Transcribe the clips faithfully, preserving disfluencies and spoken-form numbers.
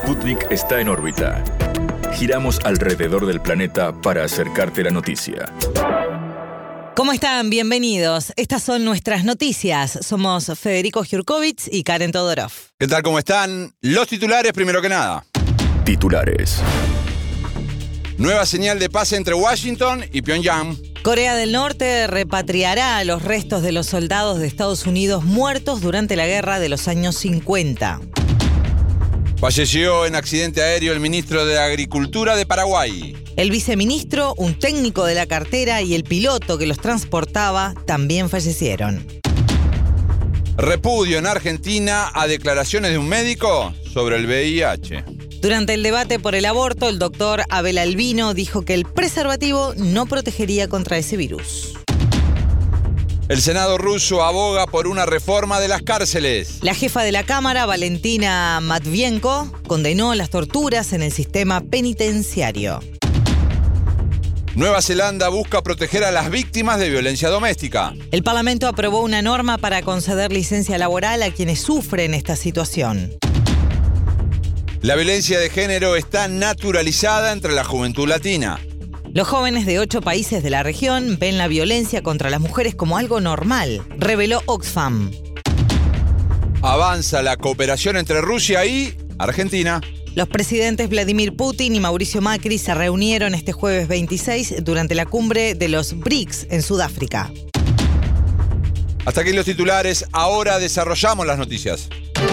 Sputnik está en órbita. Giramos alrededor del planeta para acercarte la noticia. ¿Cómo están? Bienvenidos. Estas son nuestras noticias. Somos Federico Jurkovich y Karen Todorov. ¿Qué tal? ¿Cómo están? Los titulares, primero que nada. Titulares. Nueva señal de paz entre Washington y Pyongyang. Corea del Norte repatriará los restos de los soldados de Estados Unidos muertos durante la guerra de los años cincuenta. Falleció en accidente aéreo el ministro de Agricultura de Paraguay. El viceministro, un técnico de la cartera y el piloto que los transportaba también fallecieron. Repudio en Argentina a declaraciones de un médico sobre el V I H. Durante el debate por el aborto, el doctor Abel Albino dijo que el preservativo no protegería contra ese virus. El Senado ruso aboga por una reforma de las cárceles. La jefa de la Cámara, Valentina Matvienko, condenó las torturas en el sistema penitenciario. Nueva Zelanda busca proteger a las víctimas de violencia doméstica. El Parlamento aprobó una norma para conceder licencia laboral a quienes sufren esta situación. La violencia de género está naturalizada entre la juventud latina. Los jóvenes de ocho países de la región ven la violencia contra las mujeres como algo normal, reveló Oxfam. Avanza la cooperación entre Rusia y Argentina. Los presidentes Vladimir Putin y Mauricio Macri se reunieron este jueves veintiséis durante la cumbre de los B R I C S en Sudáfrica. Hasta aquí los titulares, ahora desarrollamos las noticias.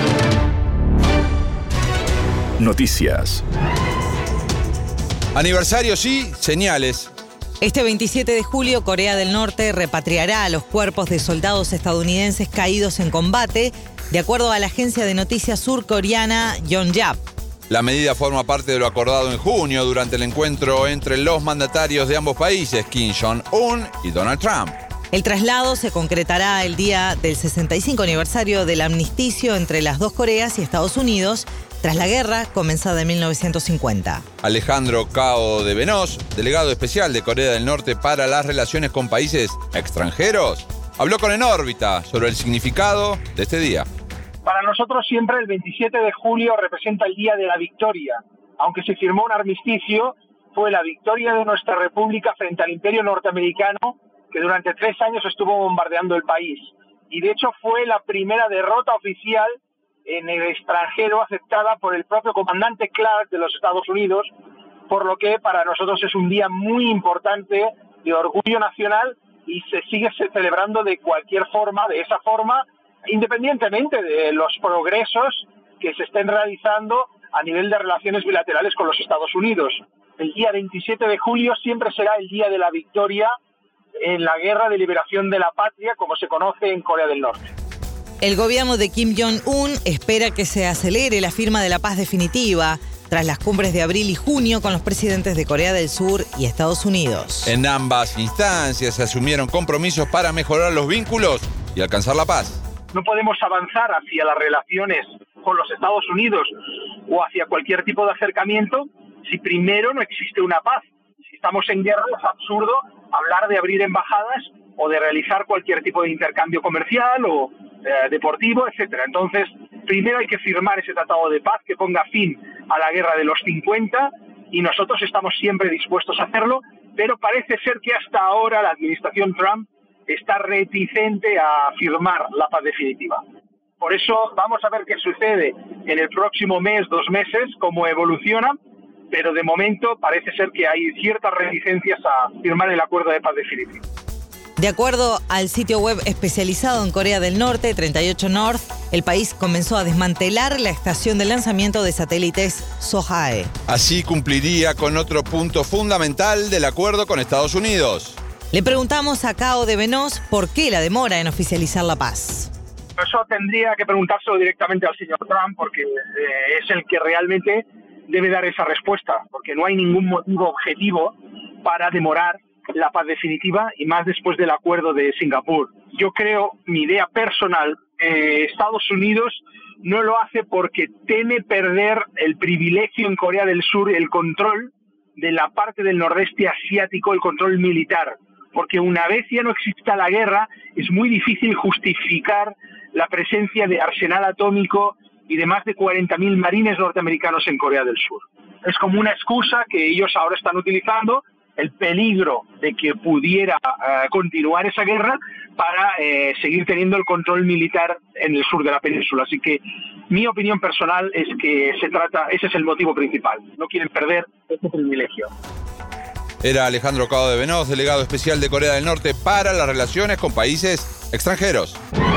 Noticias. Aniversarios y señales. Este veintisiete de julio, Corea del Norte repatriará a los cuerpos de soldados estadounidenses caídos en combate, de acuerdo a la agencia de noticias surcoreana Yonhap. La medida forma parte de lo acordado en junio durante el encuentro entre los mandatarios de ambos países, Kim Jong-un y Donald Trump. El traslado se concretará el día del sesenta y cinco aniversario del armisticio entre las dos Coreas y Estados Unidos, tras la guerra comenzada en mil novecientos cincuenta. Alejandro Cao de Venós, delegado especial de Corea del Norte para las relaciones con países extranjeros, habló con En órbita sobre el significado de este día. Para nosotros siempre el veintisiete de julio representa el día de la victoria. Aunque se firmó un armisticio, fue la victoria de nuestra república frente al imperio norteamericano, que durante tres años estuvo bombardeando el país. Y de hecho fue la primera derrota oficial en el extranjero aceptada por el propio comandante Clark de los Estados Unidos, por lo que para nosotros es un día muy importante de orgullo nacional y se sigue celebrando de cualquier forma, de esa forma, independientemente de los progresos que se estén realizando a nivel de relaciones bilaterales con los Estados Unidos. El día veintisiete de julio siempre será el día de la victoria en la guerra de liberación de la patria, como se conoce en Corea del Norte. El gobierno de Kim Jong-un espera que se acelere la firma de la paz definitiva tras las cumbres de abril y junio con los presidentes de Corea del Sur y Estados Unidos. En ambas instancias se asumieron compromisos para mejorar los vínculos y alcanzar la paz. No podemos avanzar hacia las relaciones con los Estados Unidos o hacia cualquier tipo de acercamiento si primero no existe una paz. Si estamos en guerra es absurdo hablar de abrir embajadas o de realizar cualquier tipo de intercambio comercial o eh, deportivo, etcétera. Entonces, primero hay que firmar ese tratado de paz que ponga fin a la guerra de los cincuenta y nosotros estamos siempre dispuestos a hacerlo, pero parece ser que hasta ahora la administración Trump está reticente a firmar la paz definitiva. Por eso vamos a ver qué sucede en el próximo mes, dos meses, cómo evoluciona, pero de momento parece ser que hay ciertas reticencias a firmar el acuerdo de paz definitivo. De acuerdo al sitio web especializado en Corea del Norte, treinta y ocho North, el país comenzó a desmantelar la estación de lanzamiento de satélites Sohae. Así cumpliría con otro punto fundamental del acuerdo con Estados Unidos. Le preguntamos a Cao de Venós por qué la demora en oficializar la paz. Eso tendría que preguntárselo directamente al señor Trump, porque eh, es el que realmente debe dar esa respuesta, porque no hay ningún motivo objetivo para demorar la paz definitiva y más después del acuerdo de Singapur. Yo creo, mi idea personal, eh, Estados Unidos no lo hace porque teme perder el privilegio en Corea del Sur, el control de la parte del nordeste asiático, el control militar. Porque una vez ya no exista la guerra, es muy difícil justificar la presencia de arsenal atómico y de más de cuarenta mil marines norteamericanos en Corea del Sur. Es como una excusa que ellos ahora están utilizando, el peligro de que pudiera uh, continuar esa guerra para eh, seguir teniendo el control militar en el sur de la península. Así que mi opinión personal es que se trata, ese es el motivo principal. No quieren perder este privilegio. Era Alejandro Cao de Venoz, delegado especial de Corea del Norte para las relaciones con países extranjeros.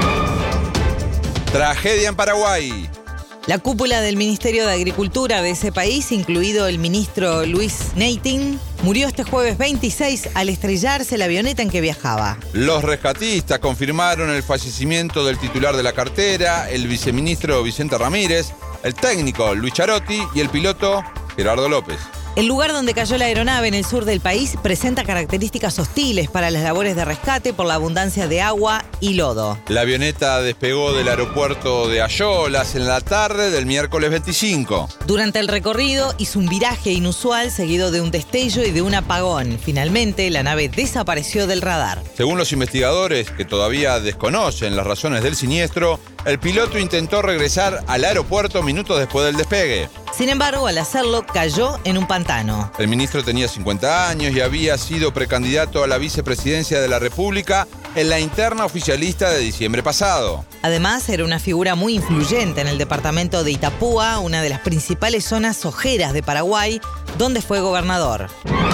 Tragedia en Paraguay. La cúpula del Ministerio de Agricultura de ese país, incluido el ministro Luis Neiting, murió este jueves veintiséis al estrellarse la avioneta en que viajaba. Los rescatistas confirmaron el fallecimiento del titular de la cartera, el viceministro Vicente Ramírez, el técnico Luis Charotti y el piloto Gerardo López. El lugar donde cayó la aeronave en el sur del país presenta características hostiles para las labores de rescate por la abundancia de agua y lodo. La avioneta despegó del aeropuerto de Ayolas en la tarde del miércoles veinticinco. Durante el recorrido hizo un viraje inusual seguido de un destello y de un apagón. Finalmente, la nave desapareció del radar. Según los investigadores, que todavía desconocen las razones del siniestro, el piloto intentó regresar al aeropuerto minutos después del despegue. Sin embargo, al hacerlo, cayó en un pantano. El ministro tenía cincuenta años y había sido precandidato a la vicepresidencia de la República en la interna oficialista de diciembre pasado. Además, era una figura muy influyente en el departamento de Itapúa, una de las principales zonas ojeras de Paraguay, donde fue gobernador.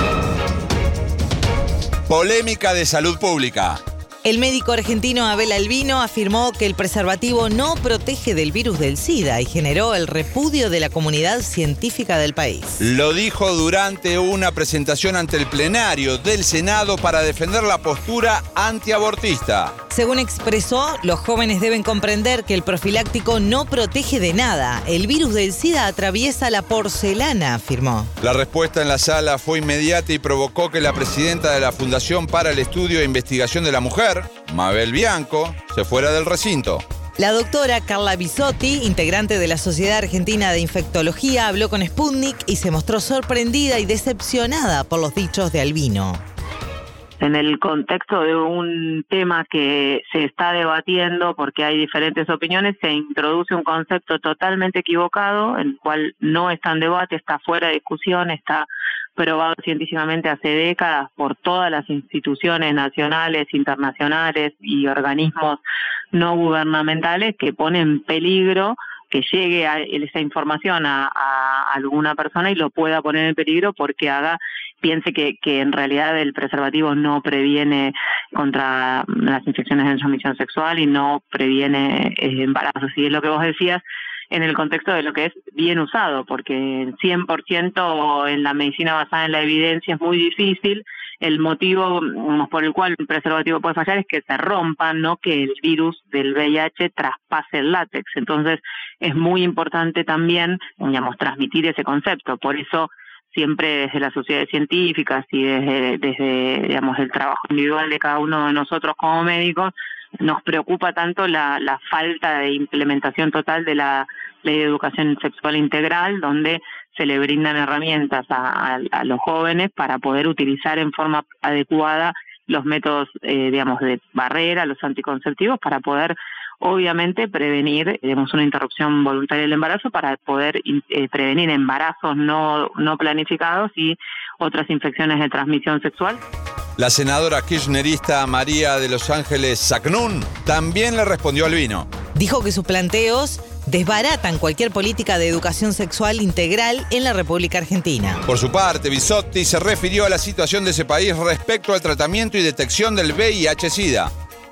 Polémica de salud pública. El médico argentino Abel Albino afirmó que el preservativo no protege del virus del SIDA y generó el repudio de la comunidad científica del país. Lo dijo durante una presentación ante el plenario del Senado para defender la postura antiabortista. Según expresó, los jóvenes deben comprender que el profiláctico no protege de nada. El virus del SIDA atraviesa la porcelana, afirmó. La respuesta en la sala fue inmediata y provocó que la presidenta de la Fundación para el Estudio e Investigación de la Mujer, Mabel Bianco, se fuera del recinto. La doctora Carla Bisotti, integrante de la Sociedad Argentina de Infectología, habló con Sputnik y se mostró sorprendida y decepcionada por los dichos de Albino. En el contexto de un tema que se está debatiendo porque hay diferentes opiniones, se introduce un concepto totalmente equivocado, el cual no está en debate, está fuera de discusión, está probado científicamente hace décadas por todas las instituciones nacionales, internacionales y organismos no gubernamentales que ponen en peligro que llegue a esa información a, a alguna persona y lo pueda poner en peligro porque haga piense que, que en realidad el preservativo no previene contra las infecciones de transmisión sexual y no previene eh, embarazos. Y es lo que vos decías en el contexto de lo que es bien usado, porque cien por ciento en la medicina basada en la evidencia es muy difícil. El motivo por el cual el preservativo puede fallar es que se rompa, no que el virus del V I H traspase el látex. Entonces es muy importante también, digamos, transmitir ese concepto. Por eso siempre desde las sociedades científicas y desde, desde digamos, el trabajo individual de cada uno de nosotros como médicos, nos preocupa tanto la, la falta de implementación total de la Ley de Educación Sexual Integral, donde se le brindan herramientas a, a, a los jóvenes para poder utilizar en forma adecuada los métodos, eh, digamos, de barrera, los anticonceptivos, para poder, obviamente, prevenir, digamos, una interrupción voluntaria del embarazo, para poder eh, prevenir embarazos no, no planificados y otras infecciones de transmisión sexual. La senadora kirchnerista María de Los Ángeles Sacnún también le respondió al Albino. Dijo que sus planteos desbaratan cualquier política de educación sexual integral en la República Argentina. Por su parte, Bisotti se refirió a la situación de ese país respecto al tratamiento y detección del V I H SIDA.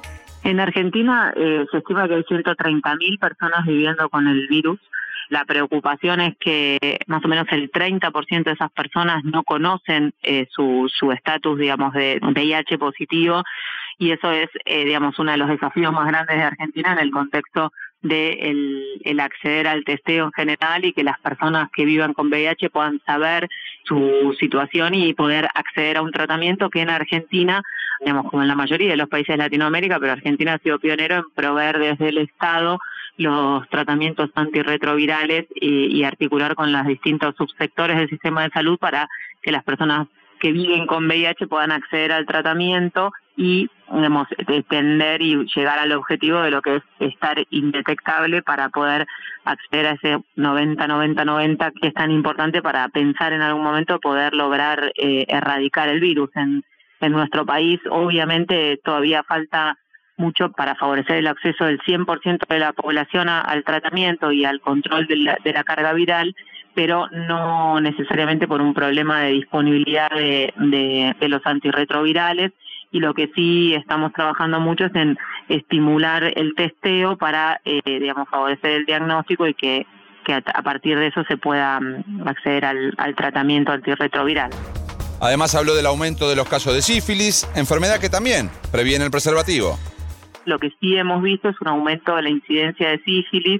En Argentina eh, se estima que hay ciento treinta mil personas viviendo con el virus. La preocupación es que más o menos el treinta por ciento de esas personas no conocen eh, su su estatus, digamos, de V I H positivo, y eso es, eh, digamos, uno de los desafíos más grandes de Argentina en el contexto de el, el acceder al testeo en general y que las personas que vivan con V I H puedan saber su situación y poder acceder a un tratamiento que en Argentina, digamos, como en la mayoría de los países de Latinoamérica, pero Argentina ha sido pionero en proveer desde el Estado los tratamientos antirretrovirales y, y articular con los distintos subsectores del sistema de salud para que las personas que viven con V I H puedan acceder al tratamiento y, digamos, extender y llegar al objetivo de lo que es estar indetectable para poder acceder a ese noventa noventa noventa que es tan importante para pensar en algún momento poder lograr eh, erradicar el virus. En, en nuestro país, obviamente, todavía falta mucho para favorecer el acceso del cien por ciento de la población a, al tratamiento y al control de la, de la carga viral, pero no necesariamente por un problema de disponibilidad de, de, de los antirretrovirales. Y lo que sí estamos trabajando mucho es en estimular el testeo para, eh, digamos, favorecer el diagnóstico y que, que a, a partir de eso se pueda um, acceder al, al tratamiento antirretroviral. Además habló del aumento de los casos de sífilis, enfermedad que también previene el preservativo. Lo que sí hemos visto es un aumento de la incidencia de sífilis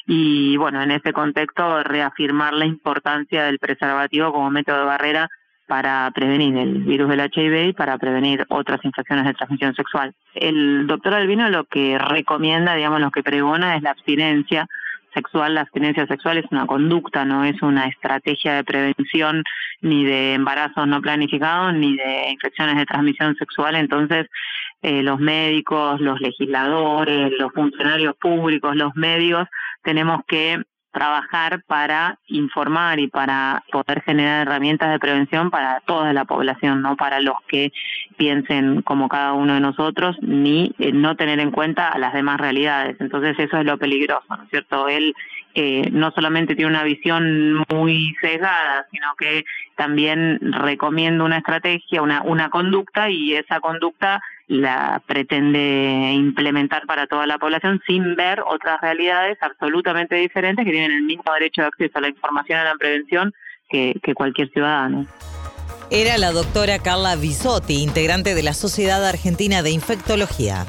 y, bueno, en ese contexto reafirmar la importancia del preservativo como método de barrera para prevenir el virus del H I V y para prevenir otras infecciones de transmisión sexual. El doctor Albino lo que recomienda, digamos, lo que pregona es la abstinencia sexual. La abstinencia sexual es una conducta, no es una estrategia de prevención ni de embarazos no planificados ni de infecciones de transmisión sexual. Entonces, eh, los médicos, los legisladores, los funcionarios públicos, los medios, tenemos que trabajar para informar y para poder generar herramientas de prevención para toda la población, no para los que piensen como cada uno de nosotros, ni eh, no tener en cuenta a las demás realidades. Entonces eso es lo peligroso, ¿no es cierto? Él eh, no solamente tiene una visión muy sesgada, sino que también recomienda una estrategia, una, una conducta, y esa conducta la pretende implementar para toda la población sin ver otras realidades absolutamente diferentes que tienen el mismo derecho de acceso a la información y a la prevención que, que cualquier ciudadano. Era la doctora Carla Bisotti, integrante de la Sociedad Argentina de Infectología.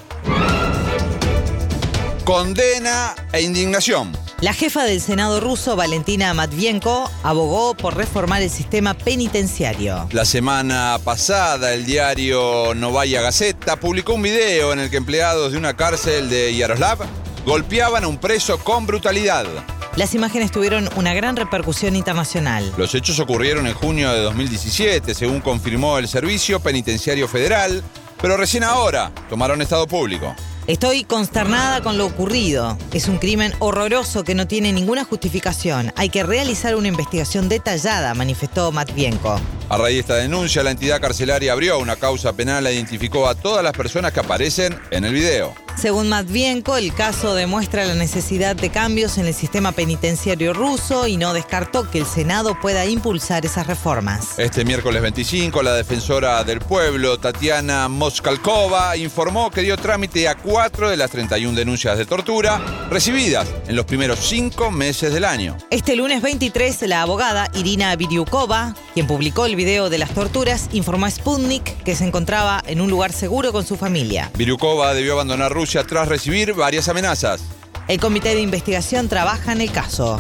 Condena e indignación. La jefa del Senado ruso, Valentina Matvienko, abogó por reformar el sistema penitenciario. La semana pasada, el diario Novaya Gazeta publicó un video en el que empleados de una cárcel de Yaroslav golpeaban a un preso con brutalidad. Las imágenes tuvieron una gran repercusión internacional. Los hechos ocurrieron en junio de dos mil diecisiete, según confirmó el Servicio Penitenciario Federal, pero recién ahora tomaron estado público. Estoy consternada con lo ocurrido. Es un crimen horroroso que no tiene ninguna justificación. Hay que realizar una investigación detallada, manifestó Matvienko. A raíz de esta denuncia, la entidad carcelaria abrió una causa penal e identificó a todas las personas que aparecen en el video. Según Matvienko, el caso demuestra la necesidad de cambios en el sistema penitenciario ruso y no descartó que el Senado pueda impulsar esas reformas. Este miércoles veinticinco, la defensora del pueblo, Tatiana Moskalkova, informó que dio trámite a cuatro de las treinta y una denuncias de tortura recibidas en los primeros cinco meses del año. Este lunes veintitrés, la abogada Irina Biryukova, quien publicó el video de las torturas, informó a Sputnik que se encontraba en un lugar seguro con su familia. Biryukova debió abandonar Rusia tras recibir varias amenazas. El comité de investigación trabaja en el caso.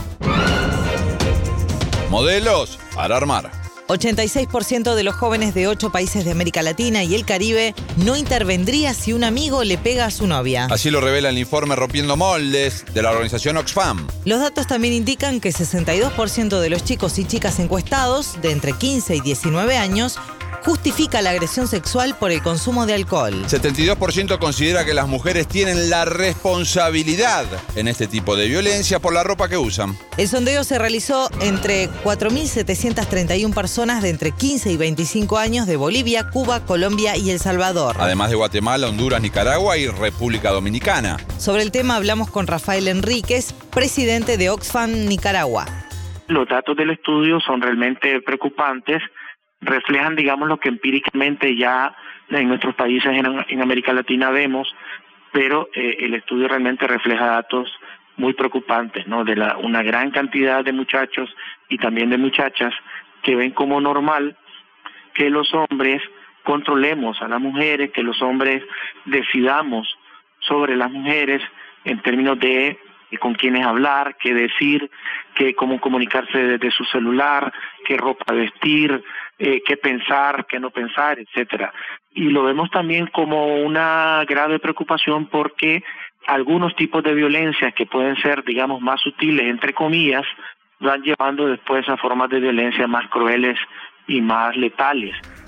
Modelos para armar. ochenta y seis por ciento de los jóvenes de ocho países de América Latina y el Caribe no intervendría si un amigo le pega a su novia. Así lo revela el informe Rompiendo Moldes de la organización Oxfam. Los datos también indican que sesenta y dos por ciento de los chicos y chicas encuestados de entre quince y diecinueve años justifica la agresión sexual por el consumo de alcohol. setenta y dos por ciento considera que las mujeres tienen la responsabilidad en este tipo de violencia por la ropa que usan. El sondeo se realizó entre cuatro mil setecientas treinta y una personas de entre quince y veinticinco años de Bolivia, Cuba, Colombia y El Salvador. Además de Guatemala, Honduras, Nicaragua y República Dominicana. Sobre el tema hablamos con Rafael Enríquez, presidente de Oxfam Nicaragua. Los datos del estudio son realmente preocupantes. Reflejan, digamos, lo que empíricamente ya en nuestros países en, en América Latina vemos, pero eh, el estudio realmente refleja datos muy preocupantes, ¿no? De la, una gran cantidad de muchachos y también de muchachas que ven como normal que los hombres controlemos a las mujeres, que los hombres decidamos sobre las mujeres en términos de con quiénes hablar, qué decir, qué, cómo comunicarse desde su celular, qué ropa vestir, eh, qué pensar, qué no pensar, etcétera. Y lo vemos también como una grave preocupación porque algunos tipos de violencia que pueden ser, digamos, más sutiles, entre comillas, van llevando después a formas de violencia más crueles y más letales.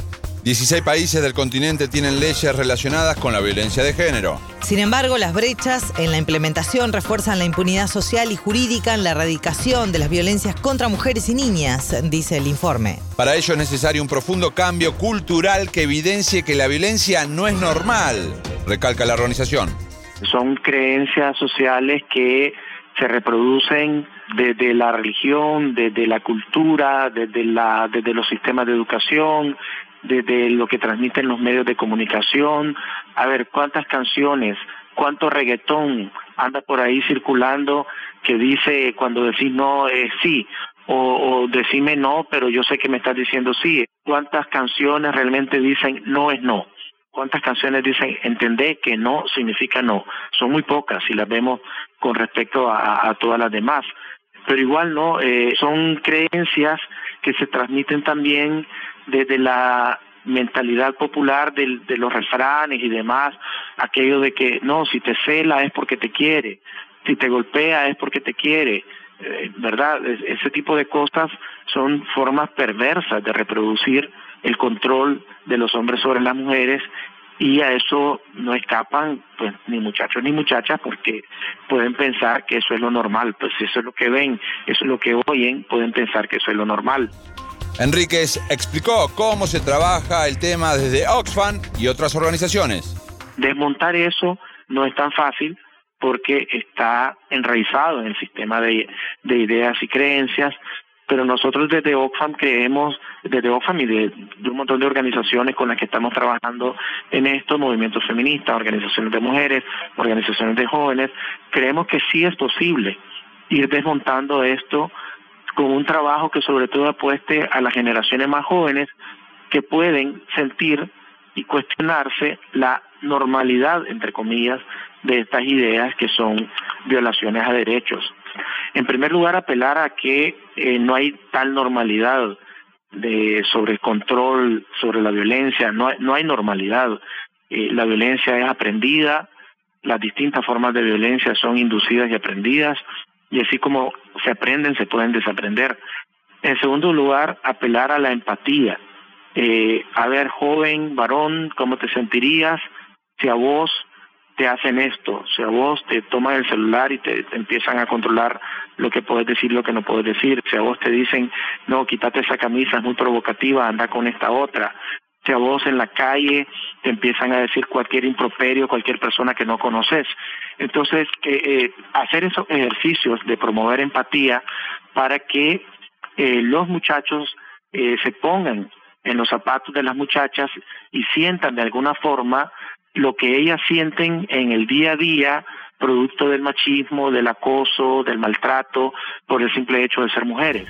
dieciséis países del continente tienen leyes relacionadas con la violencia de género. Sin embargo, las brechas en la implementación refuerzan la impunidad social y jurídica en la erradicación de las violencias contra mujeres y niñas, dice el informe. Para ello es necesario un profundo cambio cultural que evidencie que la violencia no es normal, recalca la organización. Son creencias sociales que se reproducen desde la religión, desde la cultura, desde, la, desde los sistemas de educación, desde lo que transmiten los medios de comunicación. A ver, cuántas canciones, cuánto reggaetón anda por ahí circulando que dice cuando decís no es sí, o, o decime no, pero yo sé que me estás diciendo sí. Cuántas canciones realmente dicen no es no. ¿Cuántas canciones dicen entender que no significa no? Son muy pocas si las vemos con respecto a, a todas las demás. Pero igual no, eh, son creencias que se transmiten también desde la mentalidad popular de, de los refranes y demás, aquello de que no, si te cela es porque te quiere, si te golpea es porque te quiere, eh, ¿verdad? Ese tipo de cosas son formas perversas de reproducir el control de los hombres sobre las mujeres, y a eso no escapan pues ni muchachos ni muchachas, porque pueden pensar que eso es lo normal. Pues eso es lo que ven, eso es lo que oyen, pueden pensar que eso es lo normal. Enríquez explicó cómo se trabaja el tema desde Oxfam y otras organizaciones. Desmontar eso no es tan fácil porque está enraizado en el sistema de, de ideas y creencias, pero nosotros desde Oxfam creemos, desde Oxfam y de, de un montón de organizaciones con las que estamos trabajando en esto, movimientos feministas, organizaciones de mujeres, organizaciones de jóvenes, creemos que sí es posible ir desmontando esto con un trabajo que sobre todo apueste a las generaciones más jóvenes que pueden sentir y cuestionarse la normalidad, entre comillas, de estas ideas que son violaciones a derechos. En primer lugar, apelar a que eh, no hay tal normalidad de, sobre el control, sobre la violencia, no hay, no hay normalidad. Eh, la violencia es aprendida, las distintas formas de violencia son inducidas y aprendidas, y así como se aprenden, se pueden desaprender. En segundo lugar, apelar a la empatía. Eh, a ver, joven, varón, ¿cómo te sentirías si a vos te hacen esto? Si a vos te toman el celular y te, te empiezan a controlar lo que puedes decir, lo que no puedes decir. Si a vos te dicen, no, quítate esa camisa, es muy provocativa, anda con esta otra. Si a vos en la calle te empiezan a decir cualquier improperio, cualquier persona que no conoces. Entonces, eh, eh, hacer esos ejercicios de promover empatía para que eh, los muchachos eh, se pongan en los zapatos de las muchachas y sientan de alguna forma lo que ellas sienten en el día a día, producto del machismo, del acoso, del maltrato, por el simple hecho de ser mujeres.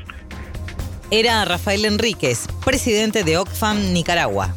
Era Rafael Enríquez, presidente de Oxfam Nicaragua.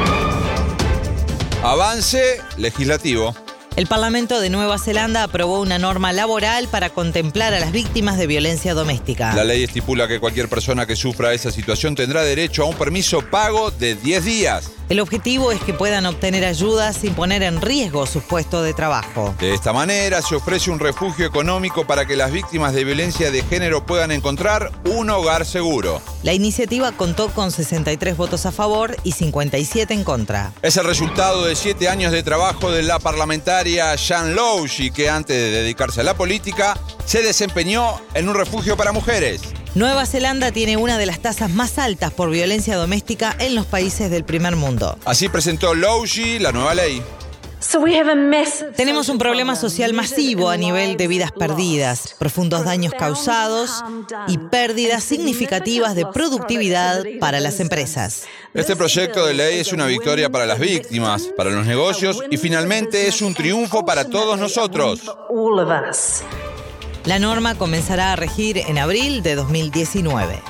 Avance legislativo. El Parlamento de Nueva Zelanda aprobó una norma laboral para contemplar a las víctimas de violencia doméstica. La ley estipula que cualquier persona que sufra esa situación tendrá derecho a un permiso pago de diez días. El objetivo es que puedan obtener ayuda sin poner en riesgo su puesto de trabajo. De esta manera se ofrece un refugio económico para que las víctimas de violencia de género puedan encontrar un hogar seguro. La iniciativa contó con sesenta y tres votos a favor y cincuenta y siete en contra. Es el resultado de siete años de trabajo de la parlamentaria Jan Louji, que antes de dedicarse a la política se desempeñó en un refugio para mujeres. Nueva Zelanda tiene una de las tasas más altas por violencia doméstica en los países del primer mundo. Así presentó Louji la nueva ley. Tenemos un problema social masivo a nivel de vidas perdidas, profundos daños causados y pérdidas significativas de productividad para las empresas. Este proyecto de ley es una victoria para las víctimas, para los negocios y finalmente es un triunfo para todos nosotros. La norma comenzará a regir en abril de dos mil diecinueve.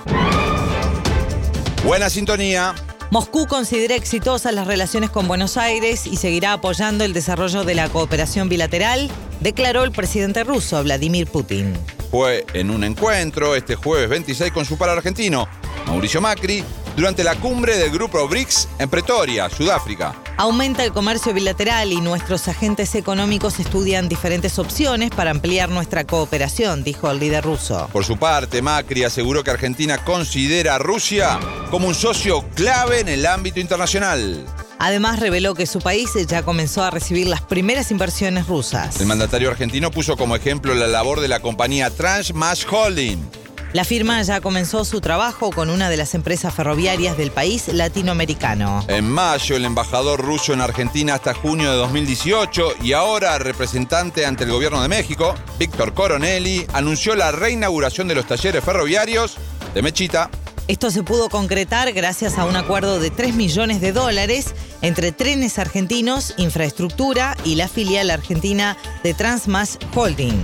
Buena sintonía. Moscú considera exitosas las relaciones con Buenos Aires y seguirá apoyando el desarrollo de la cooperación bilateral, declaró el presidente ruso, Vladimir Putin. Fue en un encuentro este jueves veintiséis con su par argentino, Mauricio Macri, durante la cumbre del grupo BRICS en Pretoria, Sudáfrica. Aumenta el comercio bilateral y nuestros agentes económicos estudian diferentes opciones para ampliar nuestra cooperación, dijo el líder ruso. Por su parte, Macri aseguró que Argentina considera a Rusia como un socio clave en el ámbito internacional. Además, reveló que su país ya comenzó a recibir las primeras inversiones rusas. El mandatario argentino puso como ejemplo la labor de la compañía Transmash Holding. La firma ya comenzó su trabajo con una de las empresas ferroviarias del país latinoamericano. En mayo, el embajador ruso en Argentina hasta junio de dos mil dieciocho y ahora representante ante el gobierno de México, Víctor Coronelli, anunció la reinauguración de los talleres ferroviarios de Mechita. Esto se pudo concretar gracias a un acuerdo de tres millones de dólares entre Trenes Argentinos, Infraestructura y la filial argentina de Transmash Holding.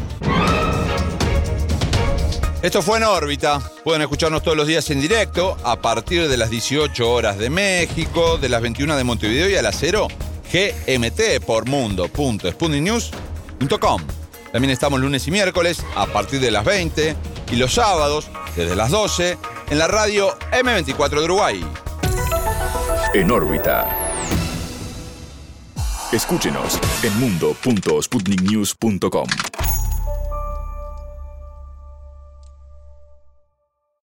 Esto fue En Órbita. Pueden escucharnos todos los días en directo a partir de las dieciocho horas de México, de las veintiuna de Montevideo y a las cero G M T por mundo punto sputnik news punto com. También estamos lunes y miércoles a partir de las veinte y los sábados desde las doce en la radio eme veinticuatro de Uruguay. En órbita. Escúchenos en mundo punto sputnik news punto com.